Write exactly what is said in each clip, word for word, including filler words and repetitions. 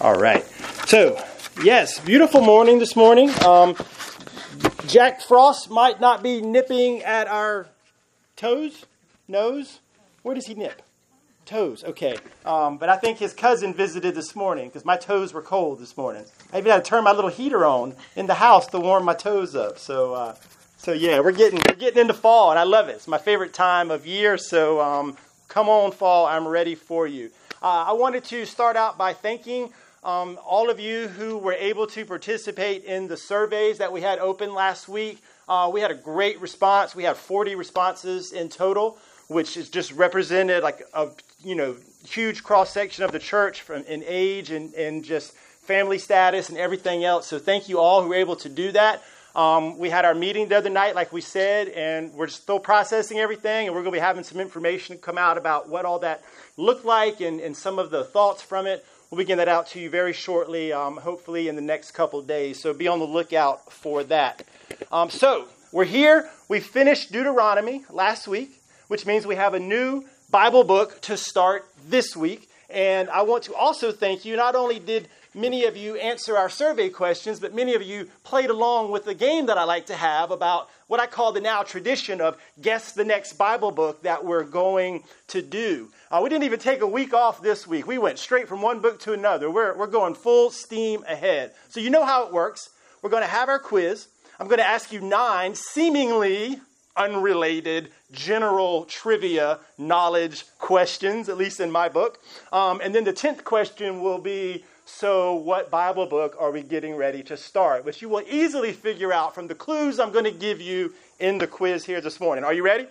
All right. So, yes, beautiful morning this morning. Um, Jack Frost might not be nipping at our toes, nose. Where does he nip? Toes, okay. Um, but I think his cousin visited this morning because my toes were cold this morning. I even had to turn my little heater on in the house to warm my toes up. So, uh, so yeah, we're getting we're getting into fall, and I love it. It's my favorite time of year. So, um, come on, fall. I'm ready for you. Uh, I wanted to start out by thanking um, all of you who were able to participate in the surveys that we had open last week. Uh, we had a great response. We had forty responses in total, which is just represented like a you know huge cross section of the church from in age and, and just family status and everything else. So thank you all who were able to do that. Um, we had our meeting the other night, like we said, and we're still processing everything, and we're going to be having some information come out about what all that looked like and, and some of the thoughts from it. We'll begin that out to you very shortly, um, hopefully in the next couple of days. So be on the lookout for that. Um, so we're here. We finished Deuteronomy last week, which means we have a new Bible book to start this week. And I want to also thank you. Not only did many of you answer our survey questions, but many of you played along with the game that I like to have about what I call the now tradition of guess the next Bible book that we're going to do. Uh, we didn't even take a week off this week. We went straight from one book to another. We're, we're going full steam ahead. So you know how it works. We're going to have our quiz. I'm going to ask you nine seemingly unrelated general trivia knowledge questions, at least in my book. Um, and then the tenth question will be, so what Bible book are we getting ready to start? Which you will easily figure out from the clues I'm going to give you in the quiz here this morning. Are you ready?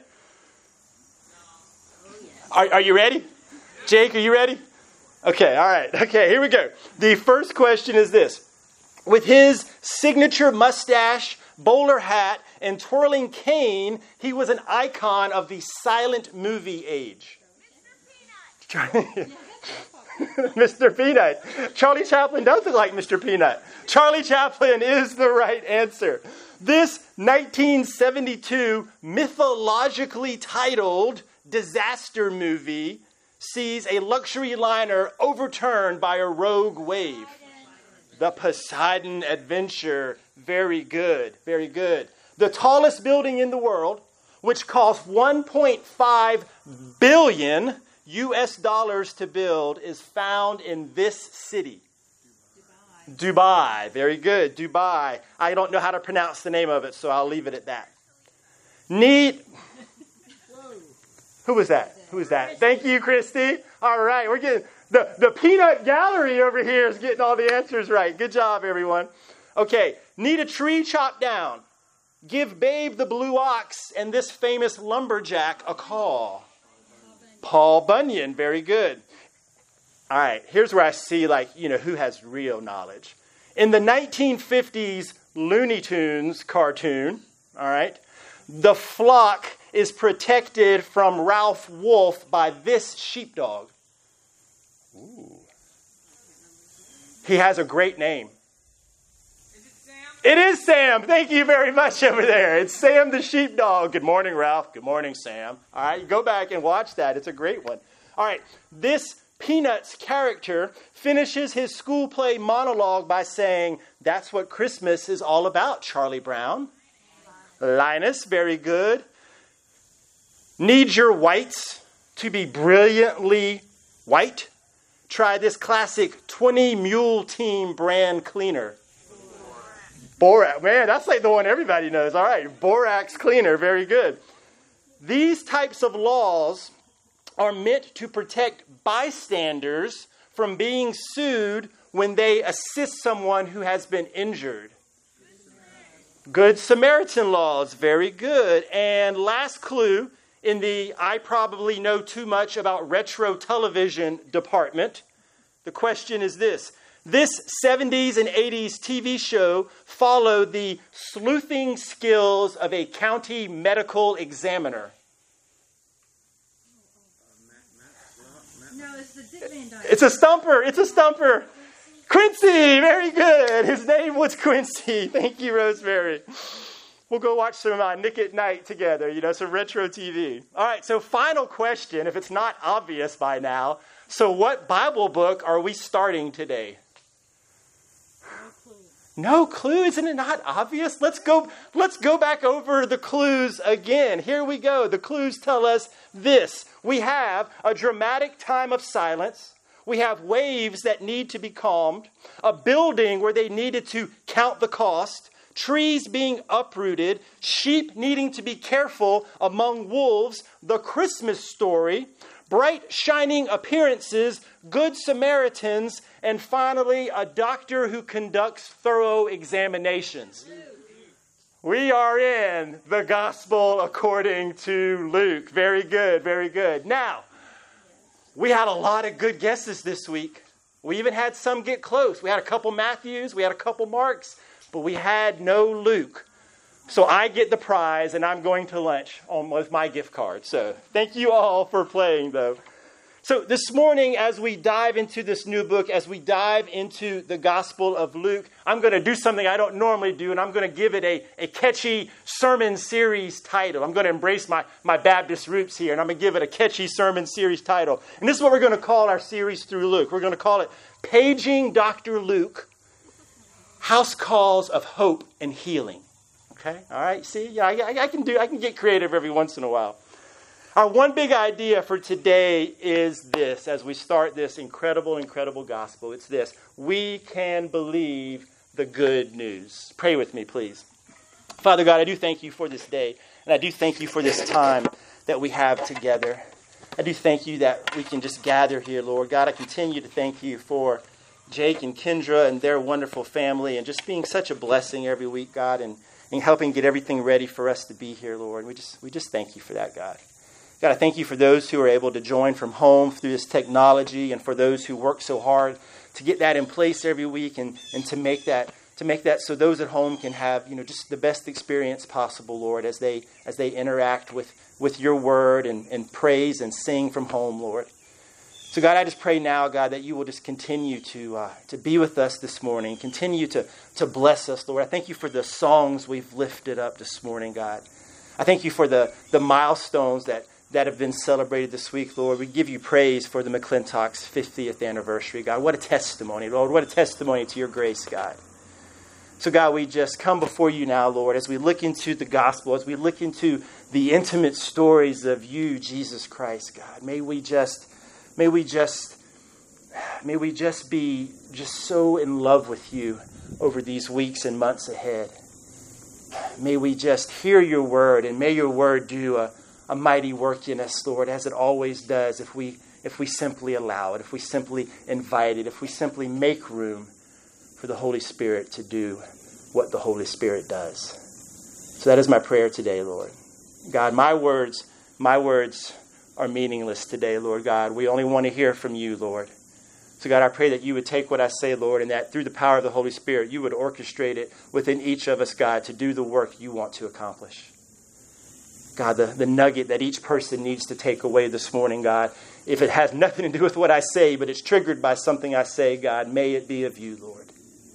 Are, are you ready? Jake, are you ready? Okay, all right. Okay, here we go. The first question is this. With his signature mustache, bowler hat, and twirling cane, he was an icon of the silent movie age. Mister Peanut. Mister Peanut. Charlie Chaplin does look like Mister Peanut. Charlie Chaplin is the right answer. This nineteen seventy-two mythologically titled disaster movie sees a luxury liner overturned by a rogue wave. The Poseidon Adventure. Very good. Very good. The tallest building in the world, which cost one point five billion U S dollars to build, is found in this city. Dubai. Dubai. Very good. Dubai. I don't know how to pronounce the name of it, so I'll leave it at that. Need. Who was that? Who was that? Thank you, Christy. All right. We're getting the, the peanut gallery over here is getting all the answers right. Good job, everyone. Okay. Need a tree chopped down. Give Babe the Blue Ox and this famous lumberjack a call. Paul Bunyan. Very good. All right. Here's where I see, like, you know, who has real knowledge. In the nineteen fifties Looney Tunes cartoon, all right, the flock is protected from Ralph Wolf by this sheepdog. Ooh. He has a great name. It is Sam. Thank you very much over there. It's Sam the sheepdog. Good morning, Ralph. Good morning, Sam. All right, go back and watch that. It's a great one. All right, this Peanuts character finishes his school play monologue by saying, "That's what Christmas is all about, Charlie Brown." Linus, very good. Need your whites to be brilliantly white? Try this classic twenty Mule Team brand cleaner. Borax. Man, that's like the one everybody knows. All right. Borax cleaner. Very good. These types of laws are meant to protect bystanders from being sued when they assist someone who has been injured. Good Samaritan laws. Very good. And last clue in the I probably know too much about retro television department. The question is this. This seventies and eighties T V show followed the sleuthing skills of a county medical examiner. No, it's the Dick Van Dyke. It's a stumper. It's a stumper. Quincy. Very good. His name was Quincy. Thank you, Rosemary. We'll go watch some uh, Nick at Night together, you know, some retro T V. All right, so final question, if it's not obvious by now. So what Bible book are we starting today? No clue? Isn't it not obvious? Let's go, let's go back over the clues again. Here we go. The clues tell us this. We have a dramatic time of silence. We have waves that need to be calmed. A building where they needed to count the cost. Trees being uprooted. Sheep needing to be careful among wolves. The Christmas story. Bright, shining appearances, good Samaritans, and finally, a doctor who conducts thorough examinations. We are in the gospel according to Luke. Very good, very good. Now, we had a lot of good guesses this week. We even had some get close. We had a couple Matthews, we had a couple Marks, but we had no Luke. So I get the prize, and I'm going to lunch on, with my gift card. So thank you all for playing, though. So this morning, as we dive into this new book, as we dive into the Gospel of Luke, I'm going to do something I don't normally do, and I'm going to give it a, a catchy sermon series title. I'm going to embrace my, my Baptist roots here, and I'm going to give it a catchy sermon series title. And this is what we're going to call our series through Luke. We're going to call it Paging Doctor Luke, House Calls of Hope and Healing. Okay, all right, see, yeah, I, I can do, I can get creative every once in a while. Our one big idea for today is this, as we start this incredible, incredible gospel. It's this: we can believe the good news. Pray with me, please. Father God, I do thank you for this day, and I do thank you for this time that we have together. I do thank you that we can just gather here, Lord. God, I continue to thank you for Jake and Kendra and their wonderful family, and just being such a blessing every week, God, and and helping get everything ready for us to be here, Lord. We just we just thank you for that, God. God, I thank you for those who are able to join from home through this technology, and for those who work so hard to get that in place every week, and, and to make that to make that so those at home can have, you know, just the best experience possible, Lord, as they as they interact with, with your word and, and praise and sing from home, Lord. So God, I just pray now, God, that you will just continue to uh, to be with us this morning. Continue to, to bless us, Lord. I thank you for the songs we've lifted up this morning, God. I thank you for the, the milestones that, that have been celebrated this week, Lord. We give you praise for the McClintock's fiftieth anniversary, God. What a testimony, Lord. What a testimony to your grace, God. So, God, we just come before you now, Lord, as we look into the gospel, as we look into the intimate stories of you, Jesus Christ, God. May we just... May we just, may we just be just so in love with you over these weeks and months ahead. May we just hear your word, and may your word do a, a mighty work in us, Lord, as it always does if we if we simply allow it, if we simply invite it, if we simply make room for the Holy Spirit to do what the Holy Spirit does. So that is my prayer today, Lord. God, my words, my words are meaningless today, Lord God. We only want to hear from you, Lord. So God, I pray that you would take what I say, Lord, and that through the power of the Holy Spirit, you would orchestrate it within each of us, God, to do the work you want to accomplish. God, the, the nugget that each person needs to take away this morning, God, if it has nothing to do with what I say, but it's triggered by something I say, God, may it be of you, Lord.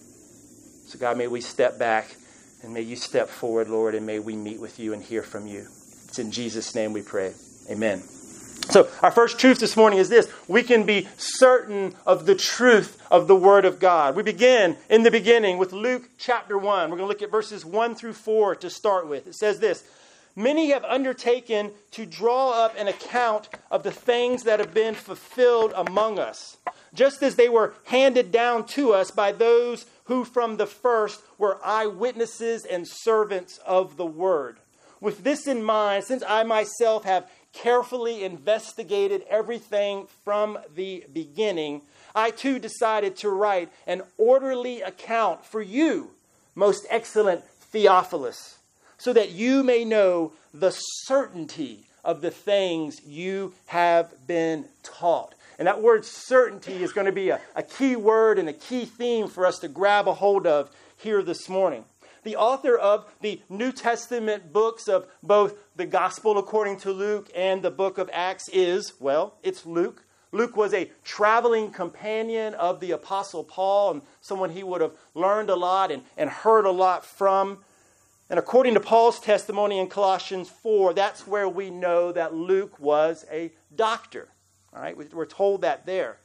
So God, may we step back, and may you step forward, Lord, and may we meet with you and hear from you. It's in Jesus' name we pray. Amen. So our first truth this morning is this: we can be certain of the truth of the Word of God. We begin in the beginning with Luke chapter one. We're going to look at verses one through four to start with. It says this: many have undertaken to draw up an account of the things that have been fulfilled among us, just as they were handed down to us by those who from the first were eyewitnesses and servants of the Word. With this in mind, since I myself have carefully investigated everything from the beginning, I too decided to write an orderly account for you, most excellent Theophilus, so that you may know the certainty of the things you have been taught. And that word certainty is going to be a, a key word and a key theme for us to grab a hold of here this morning. The author of the New Testament books of both the Gospel according to Luke and the book of Acts is, well, it's Luke. Luke was a traveling companion of the Apostle Paul, and someone he would have learned a lot and, and heard a lot from. And according to Paul's testimony in Colossians four, that's where we know that Luke was a doctor. All right, we're told that there.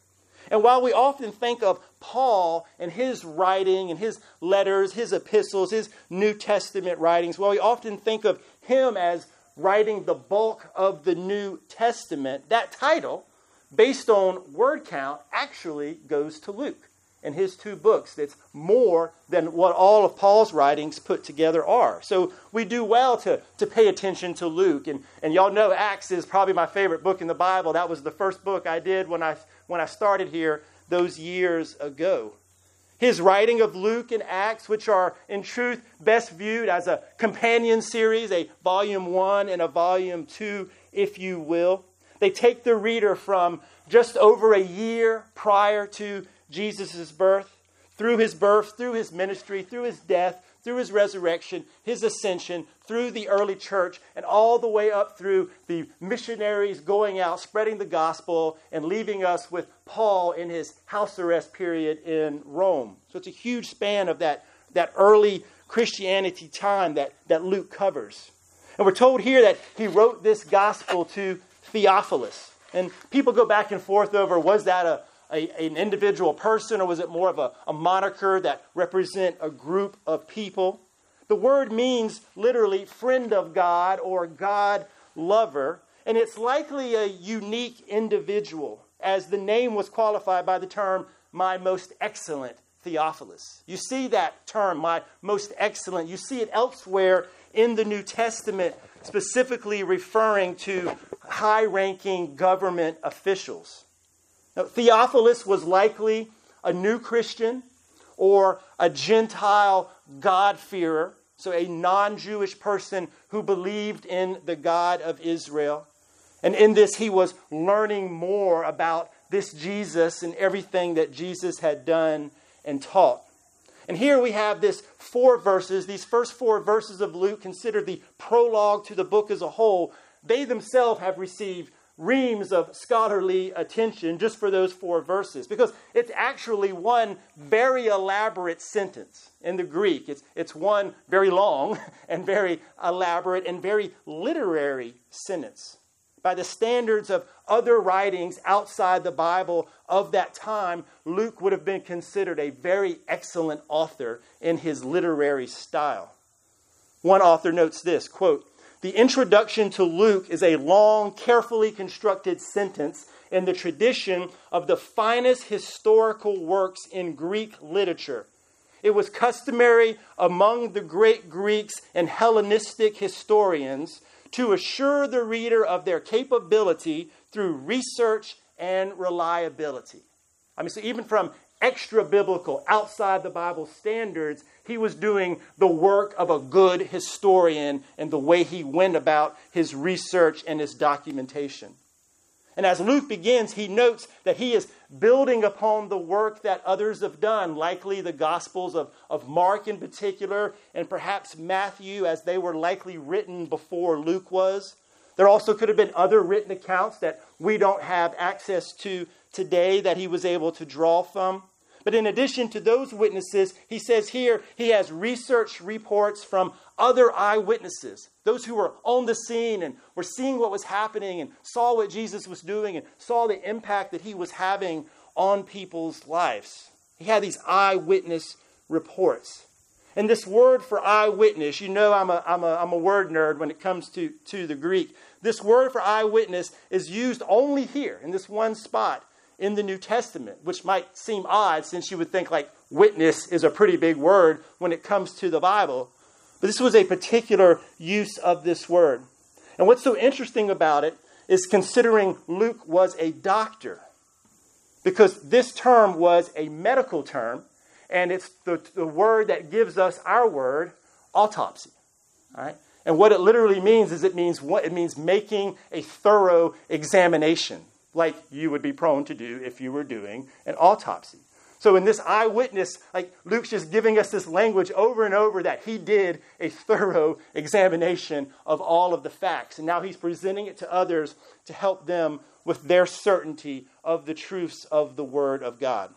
And while we often think of Paul and his writing and his letters, his epistles, his New Testament writings, while we often think of him as writing the bulk of the New Testament, that title, based on word count, actually goes to Luke and his two books. That's more than what all of Paul's writings put together are. So we do well to, to pay attention to Luke. And, and y'all know Acts is probably my favorite book in the Bible. That was the first book I did when I when I started here those years ago. His writing of Luke and Acts, which are in truth best viewed as a companion series, a volume one and a volume two, if you will. They take the reader from just over a year prior to Jesus' birth, through his birth, through his ministry, through his death, through his resurrection, his ascension, through the early church, and all the way up through the missionaries going out, spreading the gospel, and leaving us with Paul in his house arrest period in Rome. So it's a huge span of that, that early Christianity time that, that Luke covers. And we're told here that he wrote this gospel to Theophilus. And people go back and forth over, was that a A, an individual person, or was it more of a, a moniker that represent a group of people? The word means literally friend of God or God lover, and it's likely a unique individual, as the name was qualified by the term, my most excellent Theophilus. You see that term, my most excellent. You see it elsewhere in the New Testament, specifically referring to high-ranking government officials. Now, Theophilus was likely a new Christian or a Gentile God-fearer, so a non-Jewish person who believed in the God of Israel. And in this, he was learning more about this Jesus and everything that Jesus had done and taught. And here we have this four verses, these first four verses of Luke, considered the prologue to the book as a whole. They themselves have received reams of scholarly attention just for those four verses, because it's actually one very elaborate sentence in the Greek. It's, it's one very long and very elaborate and very literary sentence. By the standards of other writings outside the Bible of that time, Luke would have been considered a very excellent author in his literary style. One author notes this, quote, "The introduction to Luke is a long, carefully constructed sentence in the tradition of the finest historical works in Greek literature. It was customary among the great Greeks and Hellenistic historians to assure the reader of their capability through research and reliability." I mean, so even from extra-biblical, outside the Bible standards, he was doing the work of a good historian and the way he went about his research and his documentation. And as Luke begins, he notes that he is building upon the work that others have done, likely the Gospels of, of Mark in particular, and perhaps Matthew, as they were likely written before Luke was. There also could have been other written accounts that we don't have access to today that he was able to draw from. But in addition to those witnesses, he says here he has research reports from other eyewitnesses, those who were on the scene and were seeing what was happening and saw what Jesus was doing and saw the impact that he was having on people's lives. He had these eyewitness reports. And this word for eyewitness, you know I'm a, I'm a, I'm a word nerd when it comes to, to the Greek. This word for eyewitness is used only here in this one spot in the New Testament, which might seem odd since you would think like witness is a pretty big word when it comes to the Bible. But this was a particular use of this word. And what's so interesting about it is considering Luke was a doctor, because this term was a medical term, and it's the, the word that gives us our word, autopsy. All right? And what it literally means is it means what it means making a thorough examination, like you would be prone to do if you were doing an autopsy. So in this eyewitness, like Luke's just giving us this language over and over that he did a thorough examination of all of the facts. And now he's presenting it to others to help them with their certainty of the truths of the Word of God.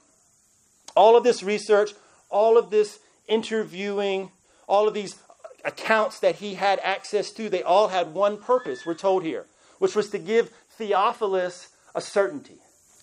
All of this research, all of this interviewing, all of these accounts that he had access to, they all had one purpose, we're told here, which was to give Theophilus a certainty.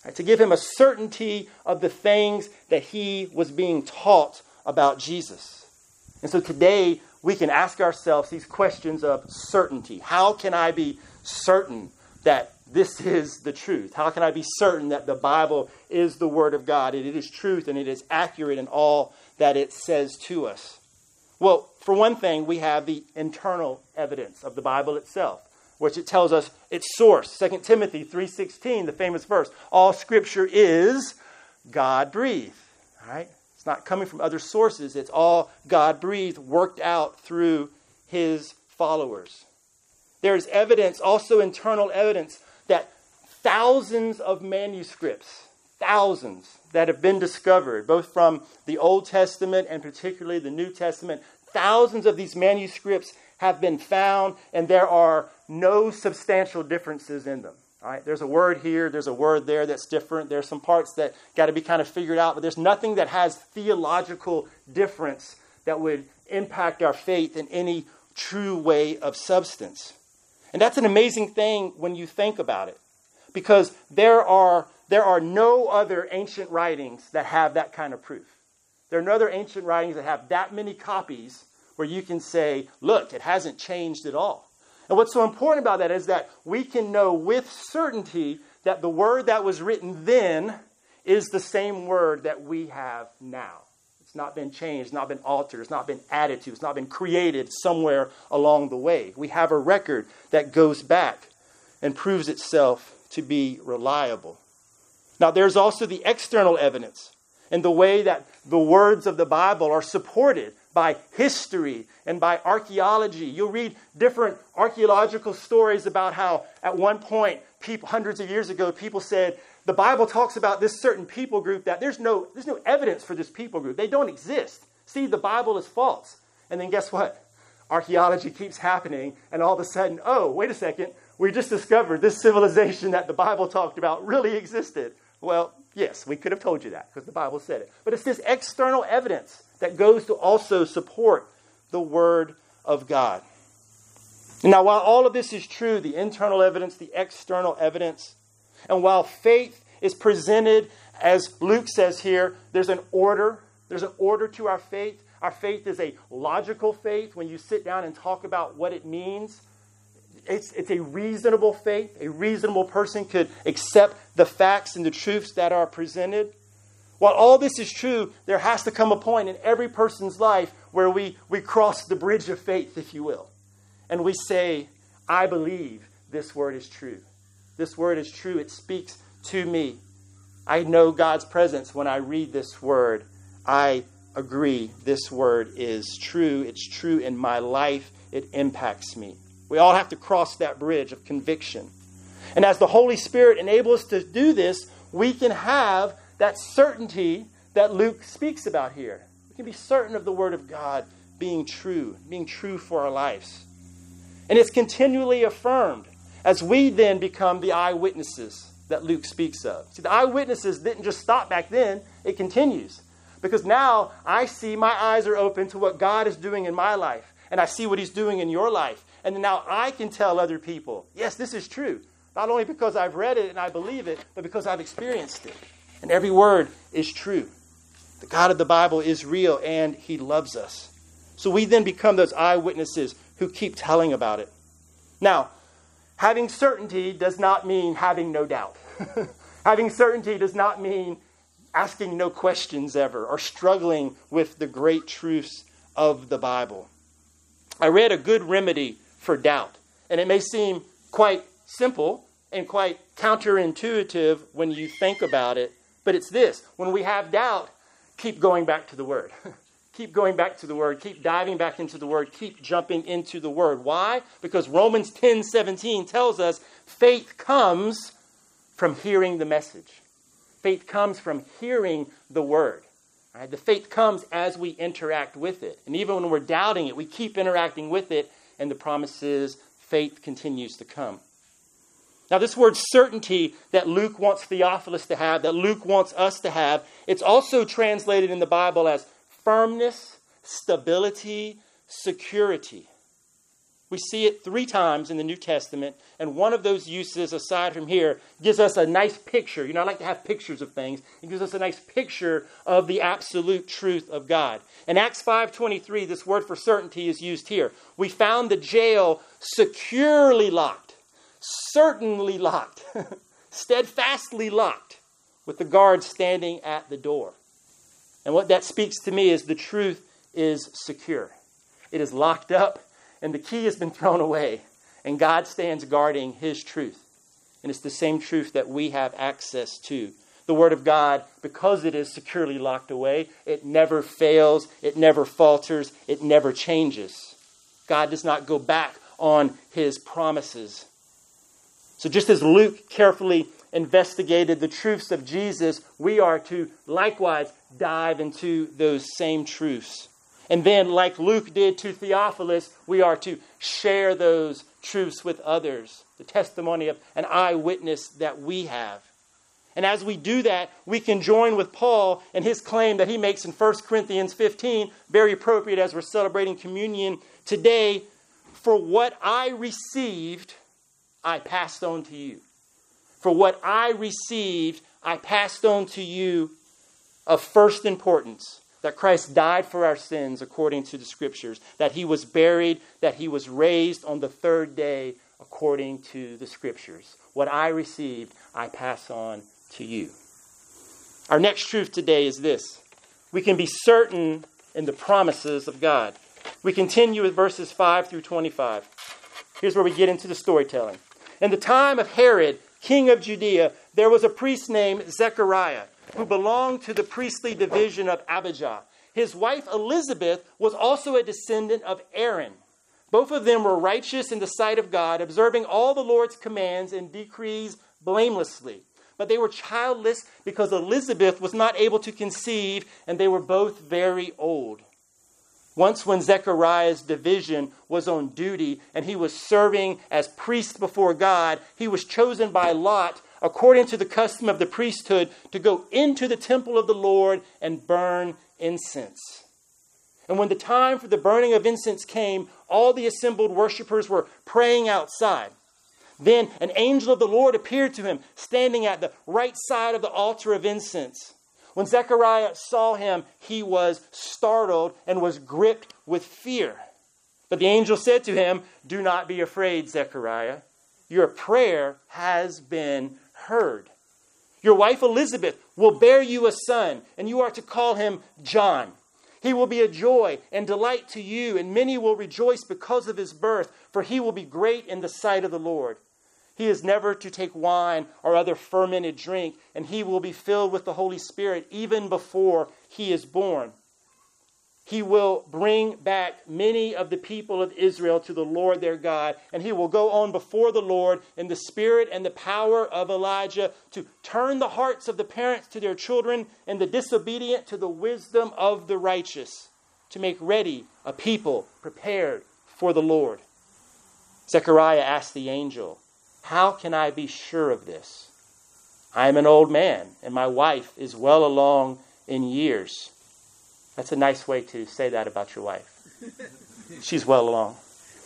right? To give him a certainty of the things that he was being taught about Jesus. And so today we can ask ourselves these questions of certainty. How can I be certain that this is the truth? How can I be certain that the Bible is the Word of God, and it is truth, and it is accurate in all that it says to us? Well, for one thing, we have the internal evidence of the Bible itself, which it tells us its source. Second Timothy three sixteen, the famous verse, all Scripture is God-breathed. All right? It's not coming from other sources. It's all God-breathed, worked out through his followers. There's evidence, also internal evidence, that thousands of manuscripts, thousands that have been discovered, both from the Old Testament and particularly the New Testament, thousands of these manuscripts have been found, and there are no substantial differences in them. All right, there's a word here, there's a word there that's different. There's some parts that got to be kind of figured out, but there's nothing that has theological difference that would impact our faith in any true way of substance. And that's an amazing thing when you think about it, because there are there are no other ancient writings that have that kind of proof. There are no other ancient writings that have that many copies where you can say, look, it hasn't changed at all. And what's so important about that is that we can know with certainty that the word that was written then is the same word that we have now. It's not been changed, it's not been altered, it's not been added to, it's not been created somewhere along the way. We have a record that goes back and proves itself to be reliable. Now, there's also the external evidence and the way that the words of the Bible are supported by history and by archaeology. You'll read different archaeological stories about how at one point, people, hundreds of years ago, people said, the Bible talks about this certain people group that there's no, there's no evidence for this people group. They don't exist. See, the Bible is false. And then guess what? Archaeology keeps happening, and all of a sudden, oh, wait a second, we just discovered this civilization that the Bible talked about really existed. Well, yes, we could have told you that because the Bible said it. But it's this external evidence that goes to also support the Word of God. Now, while all of this is true, the internal evidence, the external evidence, and while faith is presented, as Luke says here, there's an order. There's an order to our faith. Our faith is a logical faith. When you sit down and talk about what it means, it's, it's a reasonable faith. A reasonable person could accept the facts and the truths that are presented. While all this is true, there has to come a point in every person's life where we, we cross the bridge of faith, if you will. And we say, I believe this word is true. This word is true. It speaks to me. I know God's presence when I read this word. I agree this word is true. It's true in my life. It impacts me. We all have to cross that bridge of conviction. And as the Holy Spirit enables us to do this, we can have that certainty that Luke speaks about here. We can be certain of the word of God being true, being true for our lives. And it's continually affirmed as we then become the eyewitnesses that Luke speaks of. See, the eyewitnesses didn't just stop back then. It continues. Because now I see, my eyes are open to what God is doing in my life. And I see what he's doing in your life. And then now I can tell other people, yes, this is true. Not only because I've read it and I believe it, but because I've experienced it. And every word is true. The God of the Bible is real and he loves us. So we then become those eyewitnesses who keep telling about it. Now, having certainty does not mean having no doubt. Having certainty does not mean asking no questions ever or struggling with the great truths of the Bible. I read a good remedy for doubt, and it may seem quite simple and quite counterintuitive when you think about it, but it's this. When we have doubt, keep going back to the Word. Keep going back to the Word. Keep diving back into the Word. Keep jumping into the Word. Why? Because Romans ten seventeen tells us faith comes from hearing the message. Faith comes from hearing the Word. Right? The faith comes as we interact with it. And even when we're doubting it, we keep interacting with it, and the promise is faith continues to come. Now, this word certainty that Luke wants Theophilus to have, that Luke wants us to have, it's also translated in the Bible as firmness, stability, security. We see it three times in the New Testament, and one of those uses, aside from here, gives us a nice picture. You know, I like to have pictures of things. It gives us a nice picture of the absolute truth of God. In Acts five twenty-three, this word for certainty is used here. We found the jail securely locked, certainly locked, steadfastly locked, with the guards standing at the door. And what that speaks to me is the truth is secure. It is locked up, and the key has been thrown away, and God stands guarding his truth. And it's the same truth that we have access to. The Word of God, because it is securely locked away, it never fails, it never falters, it never changes. God does not go back on his promises. So just as Luke carefully investigated the truths of Jesus, we are to likewise dive into those same truths. And then, like Luke did to Theophilus, we are to share those truths with others. The testimony of an eyewitness that we have. And as we do that, we can join with Paul in his claim that he makes in First Corinthians fifteen, very appropriate as we're celebrating communion today. For what I received, I passed on to you. For what I received, I passed on to you of first importance. That Christ died for our sins according to the Scriptures. That he was buried, that he was raised on the third day according to the Scriptures. What I received, I pass on to you. Our next truth today is this. We can be certain in the promises of God. We continue with verses five through twenty-five. Here's where we get into the storytelling. In the time of Herod, king of Judea, there was a priest named Zechariah, who belonged to the priestly division of Abijah. His wife Elizabeth was also a descendant of Aaron. Both of them were righteous in the sight of God, observing all the Lord's commands and decrees blamelessly. But they were childless because Elizabeth was not able to conceive, and they were both very old. Once when Zechariah's division was on duty and he was serving as priest before God, he was chosen by Lot, according to the custom of the priesthood, to go into the temple of the Lord and burn incense. And when the time for the burning of incense came, all the assembled worshipers were praying outside. Then an angel of the Lord appeared to him, standing at the right side of the altar of incense. When Zechariah saw him, he was startled and was gripped with fear. But the angel said to him, "Do not be afraid, Zechariah. Your prayer has been heard. Your wife Elizabeth will bear you a son, and you are to call him John. He will be a joy and delight to you, and many will rejoice because of his birth, for he will be great in the sight of the Lord. He is never to take wine or other fermented drink, and he will be filled with the Holy Spirit even before he is born. He will bring back many of the people of Israel to the Lord their God, and he will go on before the Lord in the spirit and the power of Elijah to turn the hearts of the parents to their children and the disobedient to the wisdom of the righteous, to make ready a people prepared for the Lord." Zechariah asked the angel, "How can I be sure of this? I am an old man, and my wife is well along in years." That's a nice way to say that about your wife. She's well along.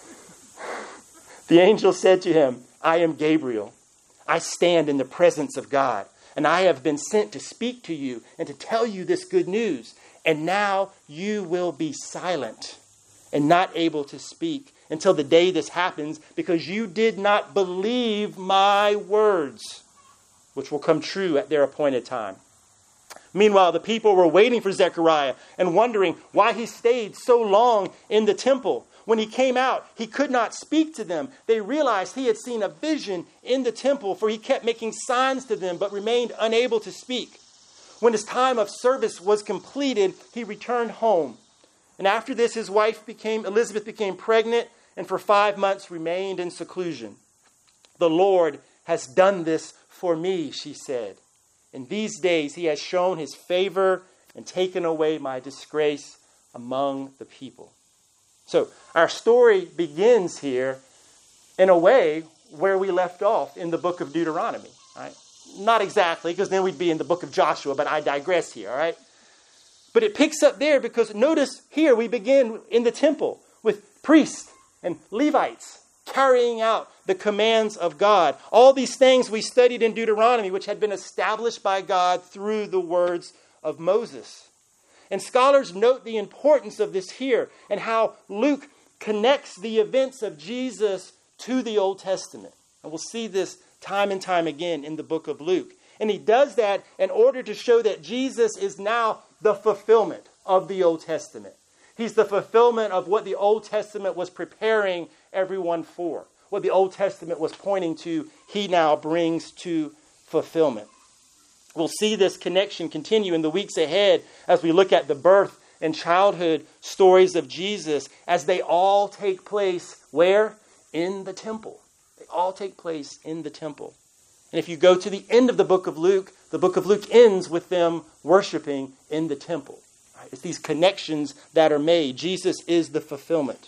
The angel said to him, "I am Gabriel. I stand in the presence of God, and I have been sent to speak to you and to tell you this good news. And now you will be silent and not able to speak until the day this happens, because you did not believe my words, which will come true at their appointed time." Meanwhile, the people were waiting for Zechariah and wondering why he stayed so long in the temple. When he came out, he could not speak to them. They realized he had seen a vision in the temple, for he kept making signs to them but remained unable to speak. When his time of service was completed, he returned home. And after this, his wife became, Elizabeth became pregnant, and for five months remained in seclusion. "The Lord has done this for me," she said. "In these days he has shown his favor and taken away my disgrace among the people." So our story begins here in a way where we left off in the book of Deuteronomy. Right? Not exactly, because then we'd be in the book of Joshua, but I digress here. All right? But it picks up there because notice here we begin in the temple with priests and Levites carrying out the commands of God. All these things we studied in Deuteronomy, which had been established by God through the words of Moses. And scholars note the importance of this here and how Luke connects the events of Jesus to the Old Testament. And we'll see this time and time again in the book of Luke. And he does that in order to show that Jesus is now the fulfillment of the Old Testament. He's the fulfillment of what the Old Testament was preparing everyone for. What the Old Testament was pointing to, he now brings to fulfillment. We'll see this connection continue in the weeks ahead as we look at the birth and childhood stories of Jesus, as they all take place where? In the temple. They all take place in the temple. And if you go to the end of the book of Luke, the book of Luke ends with them worshiping in the temple. Right? It's these connections that are made. Jesus is the fulfillment.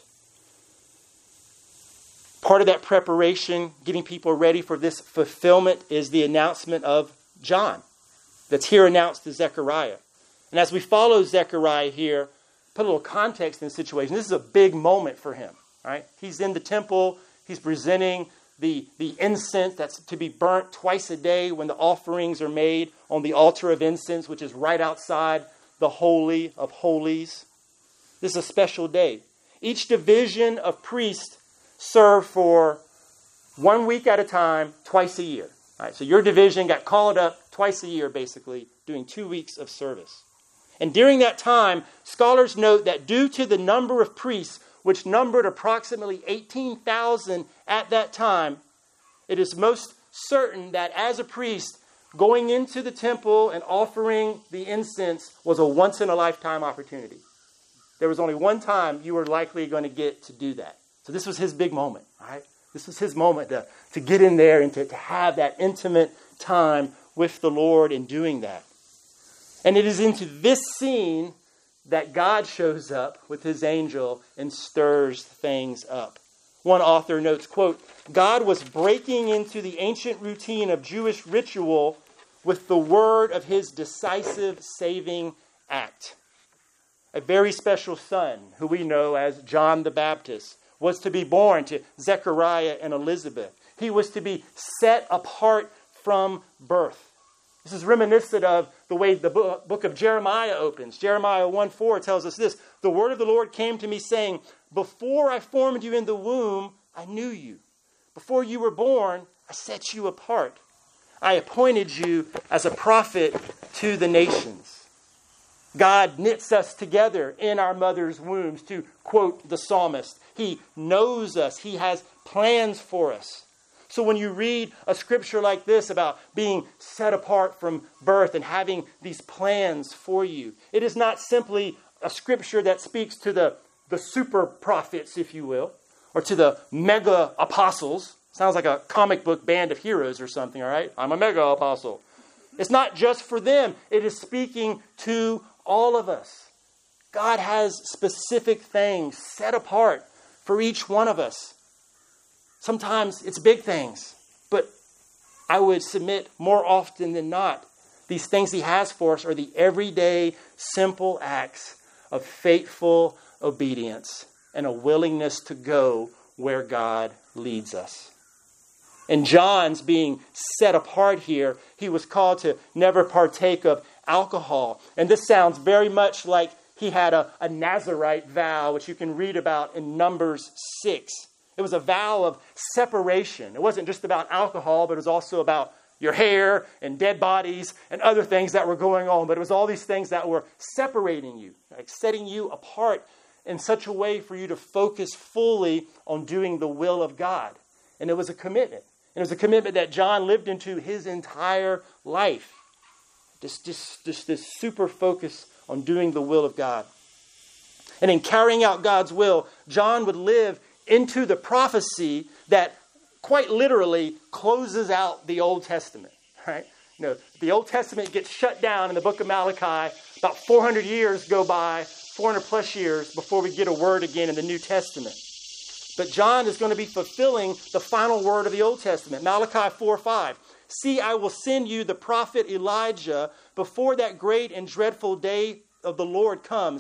Part of that preparation, getting people ready for this fulfillment, is the announcement of John that's here announced to Zechariah. And as we follow Zechariah here, put a little context in the situation. This is a big moment for him. Right? He's in the temple. He's presenting the, the incense that's to be burnt twice a day when the offerings are made on the altar of incense, which is right outside the Holy of Holies. This is a special day. Each division of priests serve for one week at a time, twice a year. All right, so your division got called up twice a year, basically, doing two weeks of service. And during that time, scholars note that due to the number of priests, which numbered approximately eighteen thousand at that time, it is most certain that as a priest, going into the temple and offering the incense was a once-in-a-lifetime opportunity. There was only one time you were likely going to get to do that. So this was his big moment, all right? This was his moment to, to get in there and to, to have that intimate time with the Lord in doing that. And it is into this scene that God shows up with his angel and stirs things up. One author notes, quote, God was breaking into the ancient routine of Jewish ritual with the word of his decisive saving act. A very special son, who we know as John the Baptist, was to be born to Zechariah and Elizabeth. He was to be set apart from birth. This is reminiscent of the way the book of Jeremiah opens. Jeremiah one four tells us this: the word of the Lord came to me saying, before I formed you in the womb, I knew you. Before you were born, I set you apart. I appointed you as a prophet to the nations. God knits us together in our mother's wombs, to quote the psalmist. He knows us. He has plans for us. So when you read a scripture like this about being set apart from birth and having these plans for you, it is not simply a scripture that speaks to the, the super prophets, if you will, or to the mega apostles. Sounds like a comic book band of heroes or something, all right? I'm a mega apostle. It's not just for them. It is speaking to all of us. God has specific things set apart for each one of us. Sometimes it's big things, but I would submit more often than not, these things he has for us are the everyday, simple acts of faithful obedience and a willingness to go where God leads us. And John's being set apart here, he was called to never partake of alcohol. And this sounds very much like he had a, a Nazirite vow, which you can read about in Numbers six. It was a vow of separation. It wasn't just about alcohol, but it was also about your hair and dead bodies and other things that were going on. But it was all these things that were separating you, like setting you apart in such a way for you to focus fully on doing the will of God. And it was a commitment. And it was a commitment that John lived into his entire life. Just, just, just this super focus on doing the will of God. And in carrying out God's will, John would live into the prophecy that quite literally closes out the Old Testament. Right? You know, the Old Testament gets shut down in the book of Malachi. About four hundred years go by, four hundred plus years, before we get a word again in the New Testament. But John is going to be fulfilling the final word of the Old Testament. Malachi four five. See, I will send you the prophet Elijah before that great and dreadful day of the Lord comes.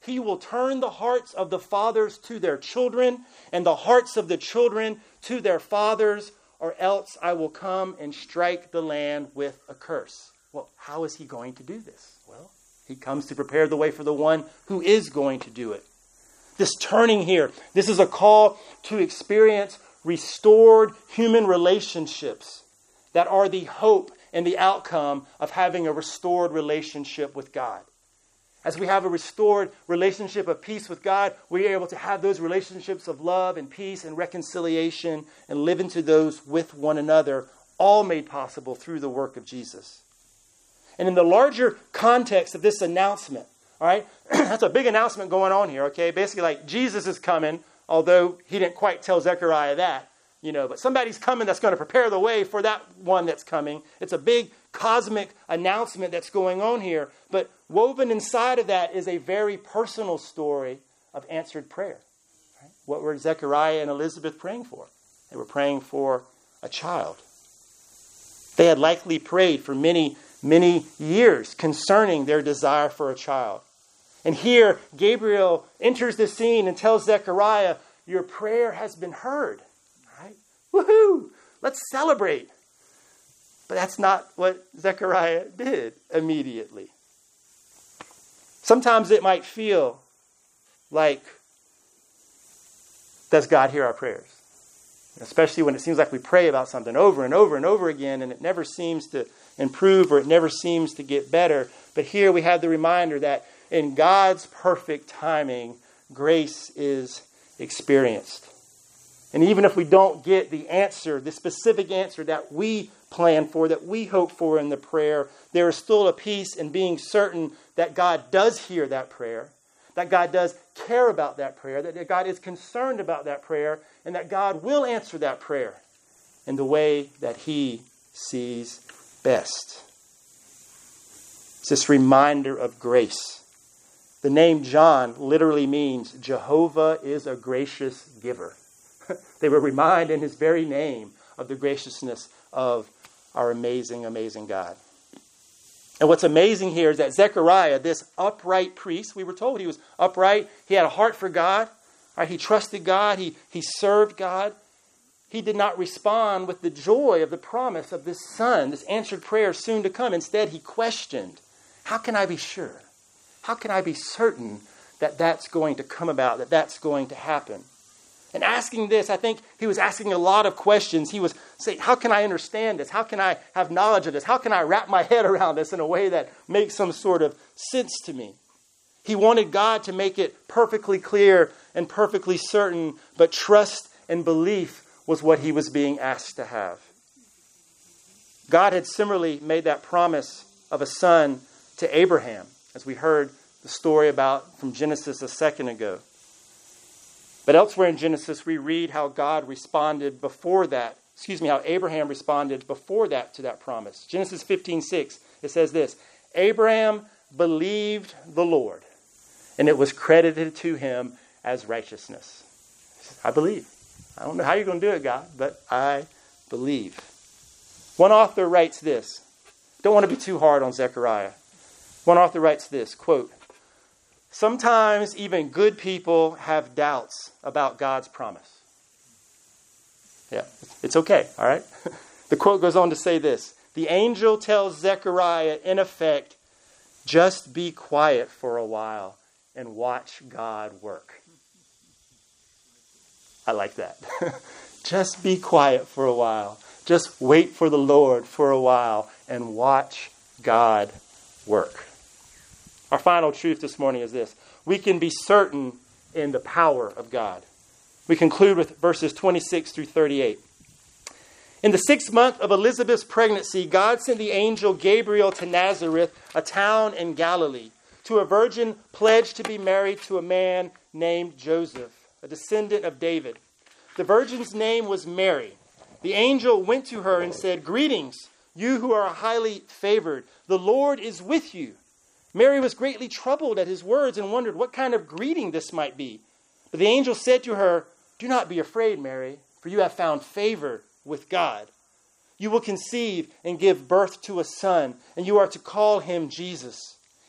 He will turn the hearts of the fathers to their children and the hearts of the children to their fathers, or else I will come and strike the land with a curse. Well, how is he going to do this? Well, he comes to prepare the way for the one who is going to do it. This turning here, this is a call to experience restored human relationships that are the hope and the outcome of having a restored relationship with God. As we have a restored relationship of peace with God, we are able to have those relationships of love and peace and reconciliation and live into those with one another, all made possible through the work of Jesus. And in the larger context of this announcement, all right, that's a big announcement going on here, okay? Basically, like, Jesus is coming, although he didn't quite tell Zechariah that, you know, but somebody's coming that's going to prepare the way for that one that's coming. It's a big cosmic announcement that's going on here, but woven inside of that is a very personal story of answered prayer. Right? What were Zechariah and Elizabeth praying for? They were praying for a child. They had likely prayed for many, many years concerning their desire for a child. And here, Gabriel enters the scene and tells Zechariah, your prayer has been heard. Right? Woohoo! Let's celebrate. But that's not what Zechariah did immediately. Sometimes it might feel like, does God hear our prayers? Especially when it seems like we pray about something over and over and over again, and it never seems to improve or it never seems to get better. But here we have the reminder that in God's perfect timing, grace is experienced. And even if we don't get the answer, the specific answer that we plan for, that we hope for in the prayer, there is still a peace in being certain that God does hear that prayer, that God does care about that prayer, that God is concerned about that prayer, and that God will answer that prayer in the way that he sees best. It's this reminder of grace. The name John literally means Jehovah is a gracious giver. They were reminded in his very name of the graciousness of our amazing, amazing God. And what's amazing here is that Zechariah, this upright priest, we were told he was upright. He had a heart for God. Right? He trusted God. He, he served God. He did not respond with the joy of the promise of this son, this answered prayer soon to come. Instead, he questioned, how can I be sure? How can I be certain that that's going to come about, that that's going to happen? And asking this, I think he was asking a lot of questions. He was saying, how can I understand this? How can I have knowledge of this? How can I wrap my head around this in a way that makes some sort of sense to me? He wanted God to make it perfectly clear and perfectly certain, but trust and belief was what he was being asked to have. God had similarly made that promise of a son to Abraham, as we heard the story about from Genesis a second ago. But elsewhere in Genesis, we read how God responded before that. Excuse me, how Abraham responded before that to that promise. Genesis fifteen six, it says this, Abraham believed the Lord, and it was credited to him as righteousness. I believe. I don't know how you're going to do it, God, but I believe. One author writes this. Don't want to be too hard on Zechariah. One author writes this, quote, sometimes even good people have doubts about God's promise. Yeah, it's okay, all right? The quote goes on to say this. The angel tells Zechariah, in effect, just be quiet for a while and watch God work. I like that. Just be quiet for a while. Just wait for the Lord for a while and watch God work. Our final truth this morning is this. We can be certain in the power of God. We conclude with verses twenty-six through thirty-eight. In the sixth month of Elizabeth's pregnancy, God sent the angel Gabriel to Nazareth, a town in Galilee, to a virgin pledged to be married to a man named Joseph, a descendant of David. The virgin's name was Mary. The angel went to her and said, greetings, you who are highly favored. The Lord is with you. Mary was greatly troubled at his words and wondered what kind of greeting this might be. But the angel said to her, do not be afraid, Mary, for you have found favor with God. You will conceive and give birth to a son, and you are to call him Jesus.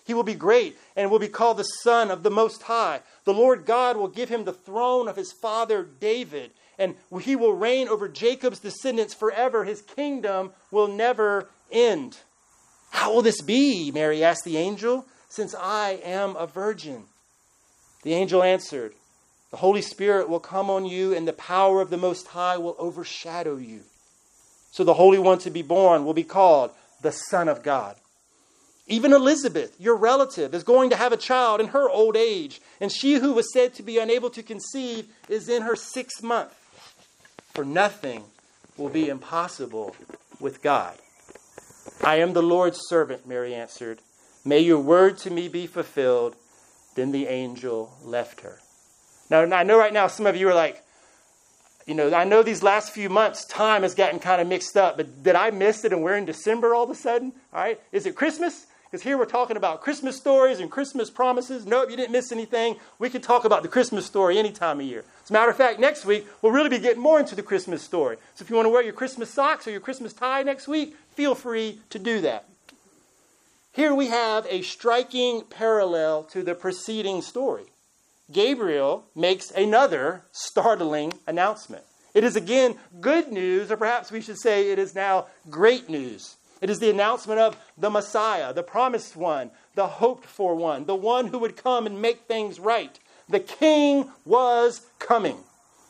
He will be great and will be called the Son of the Most High. The Lord God will give him the throne of his father David, and he will reign over Jacob's descendants forever. His kingdom will never end. How will this be? Mary asked the angel, since I am a virgin. The angel answered, the Holy Spirit will come on you, and the power of the Most High will overshadow you. So the Holy One to be born will be called the Son of God. Even Elizabeth, your relative, is going to have a child in her old age, and she who was said to be unable to conceive is in her sixth month. For nothing will be impossible with God. I am the Lord's servant, Mary answered. May your word to me be fulfilled. Then the angel left her. Now, I know right now some of you are like, you know, I know these last few months, time has gotten kind of mixed up, but did I miss it and we're in December all of a sudden? All right. Is it Christmas? Because here we're talking about Christmas stories and Christmas promises. Nope, you didn't miss anything. We can talk about the Christmas story any time of year. As a matter of fact, next week, we'll really be getting more into the Christmas story. So if you want to wear your Christmas socks or your Christmas tie next week, feel free to do that. Here we have a striking parallel to the preceding story. Gabriel makes another startling announcement. It is again good news, or perhaps we should say it is now great news. It is the announcement of the Messiah, the promised one, the hoped for one, the one who would come and make things right. The King was coming.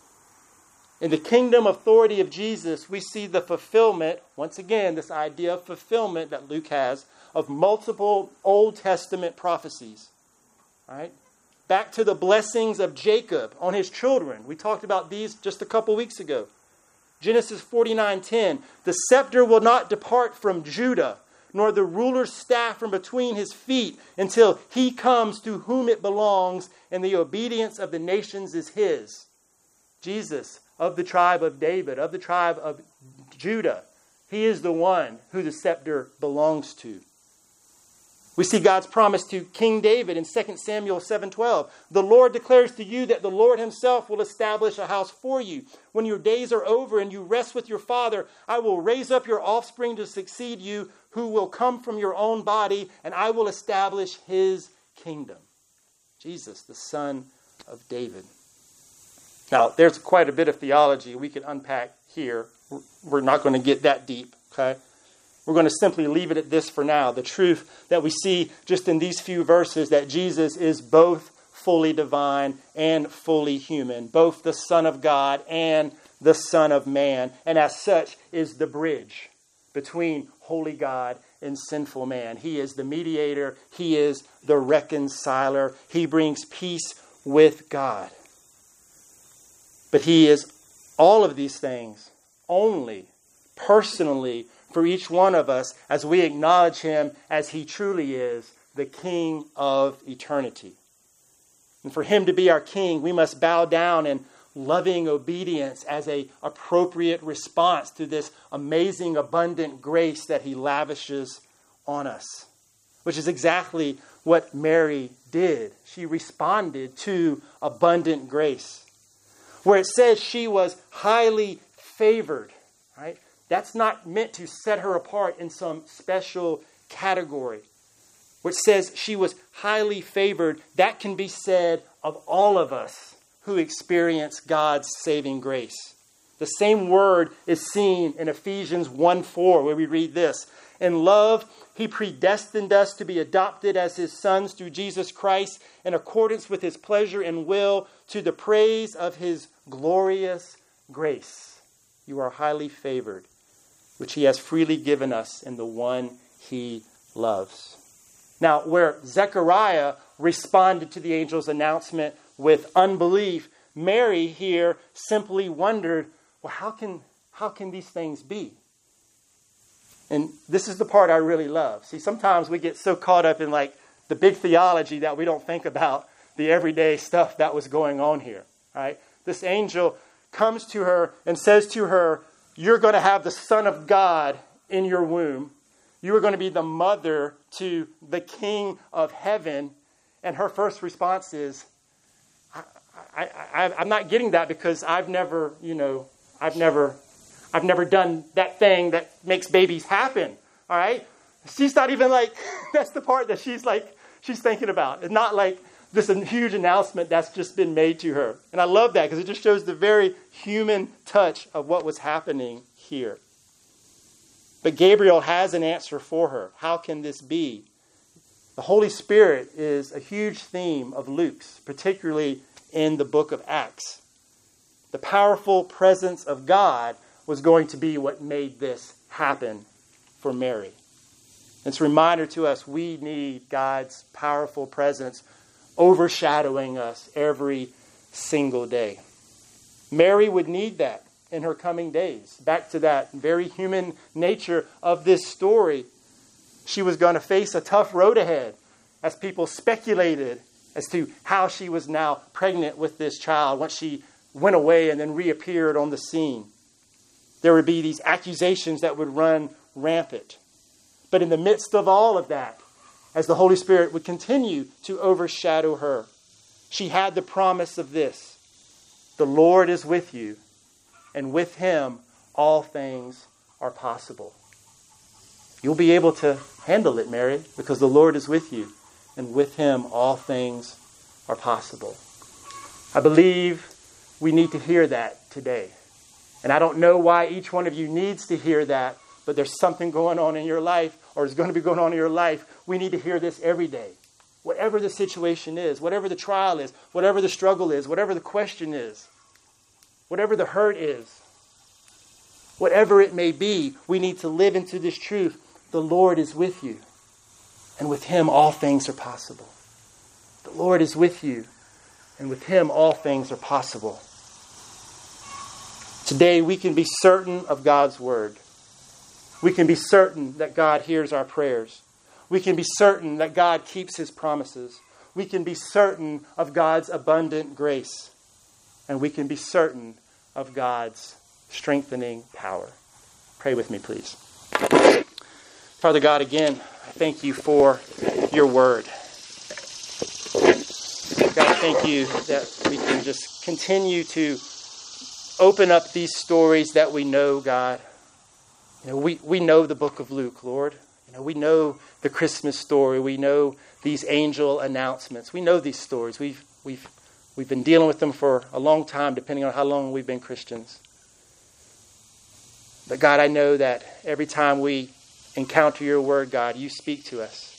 In the kingdom authority of Jesus, we see the fulfillment, once again, this idea of fulfillment that Luke has, of multiple Old Testament prophecies. All right? Back to the blessings of Jacob on his children. We talked about these just a couple weeks ago. Genesis forty-nine ten, the scepter will not depart from Judah, nor the ruler's staff from between his feet, until he comes to whom it belongs, and the obedience of the nations is his. Jesus, of the tribe of David, of the tribe of Judah, he is the one who the scepter belongs to. We see God's promise to King David in Second Samuel seven twelve. The Lord declares to you that the Lord himself will establish a house for you. When your days are over and you rest with your father, I will raise up your offspring to succeed you, who will come from your own body, and I will establish his kingdom. Jesus, the son of David. Now, there's quite a bit of theology we could unpack here. We're not going to get that deep, okay? We're going to simply leave it at this for now. The truth that we see just in these few verses, that Jesus is both fully divine and fully human, both the Son of God and the Son of Man, and as such is the bridge between holy God and sinful man. He is the mediator. He is the reconciler. He brings peace with God. But he is all of these things only personally for each one of us as we acknowledge him as he truly is, the King of eternity. And for him to be our King, we must bow down in loving obedience as an appropriate response to this amazing, abundant grace that he lavishes on us, which is exactly what Mary did. She responded to abundant grace. Where it says she was highly favored, right? That's not meant to set her apart in some special category. Which says she was highly favored, that can be said of all of us who experience God's saving grace. The same word is seen in Ephesians one four, where we read this. In love, he predestined us to be adopted as his sons through Jesus Christ in accordance with his pleasure and will, to the praise of his glorious grace. You are highly favored, which he has freely given us in the one he loves. Now, where Zechariah responded to the angel's announcement with unbelief, Mary here simply wondered, well, how can, how can these things be? And this is the part I really love. See, sometimes we get so caught up in like the big theology that we don't think about the everyday stuff that was going on here. Right? This angel comes to her and says to her, you're going to have the Son of God in your womb. You are going to be the mother to the King of heaven. And her first response is, I, I, I, I'm not getting that because I've never, you know, I've never, I've never done that thing that makes babies happen. All right. She's not even like, that's the part that she's like, she's thinking about. It's not like this huge announcement that's just been made to her. And I love that because it just shows the very human touch of what was happening here. But Gabriel has an answer for her. How can this be? The Holy Spirit is a huge theme of Luke's, particularly in the book of Acts. The powerful presence of God was going to be what made this happen for Mary. It's a reminder to us we need God's powerful presence overshadowing us every single day. Mary would need that in her coming days. Back to that very human nature of this story. She was going to face a tough road ahead as people speculated as to how she was now pregnant with this child once she went away and then reappeared on the scene. There would be these accusations that would run rampant. But in the midst of all of that, as the Holy Spirit would continue to overshadow her, she had the promise of this: the Lord is with you, and with him all things are possible. You'll be able to handle it, Mary, because the Lord is with you, and with him all things are possible. I believe we need to hear that today. And I don't know why each one of you needs to hear that, but there's something going on in your life, or is going to be going on in your life. We need to hear this every day. Whatever the situation is, whatever the trial is, whatever the struggle is, whatever the question is, whatever the hurt is, whatever it may be, we need to live into this truth. The Lord is with you, and with him all things are possible. The Lord is with you, and with him all things are possible. Today we can be certain of God's word. We can be certain that God hears our prayers. We can be certain that God keeps his promises. We can be certain of God's abundant grace. And we can be certain of God's strengthening power. Pray with me, please. Father God, again, I thank you for your word. God, I thank you that we can just continue to open up these stories that we know, God. You know, we, we know the book of Luke, Lord. You know, we know the Christmas story. We know these angel announcements. We know these stories. We've we've we've been dealing with them for a long time, depending on how long we've been Christians. But God, I know that every time we encounter your word, God, you speak to us.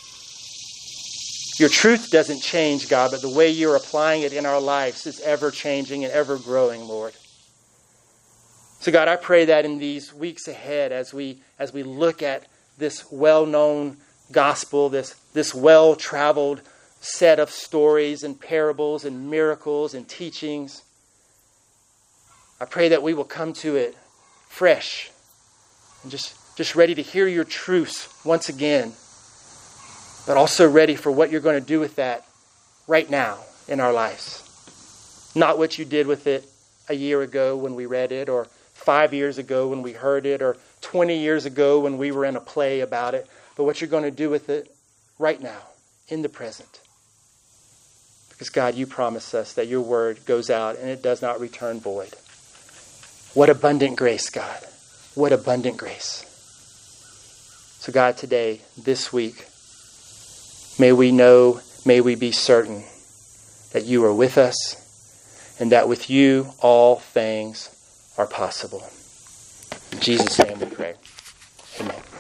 Your truth doesn't change, God, but the way you're applying it in our lives is ever changing and ever growing, Lord. So God, I pray that in these weeks ahead, as we as we look at this well-known gospel, this, this well-traveled set of stories and parables and miracles and teachings, I pray that we will come to it fresh and just, just ready to hear your truths once again, but also ready for what you're going to do with that right now in our lives. Not what you did with it a year ago when we read it, or five years ago when we heard it, or twenty years ago when we were in a play about it, but what you're going to do with it right now, in the present. Because God, you promise us that your word goes out and it does not return void. What abundant grace, God. What abundant grace. So God, today, this week, may we know, may we be certain that you are with us and that with you all things are possible. In Jesus' name we pray. Amen.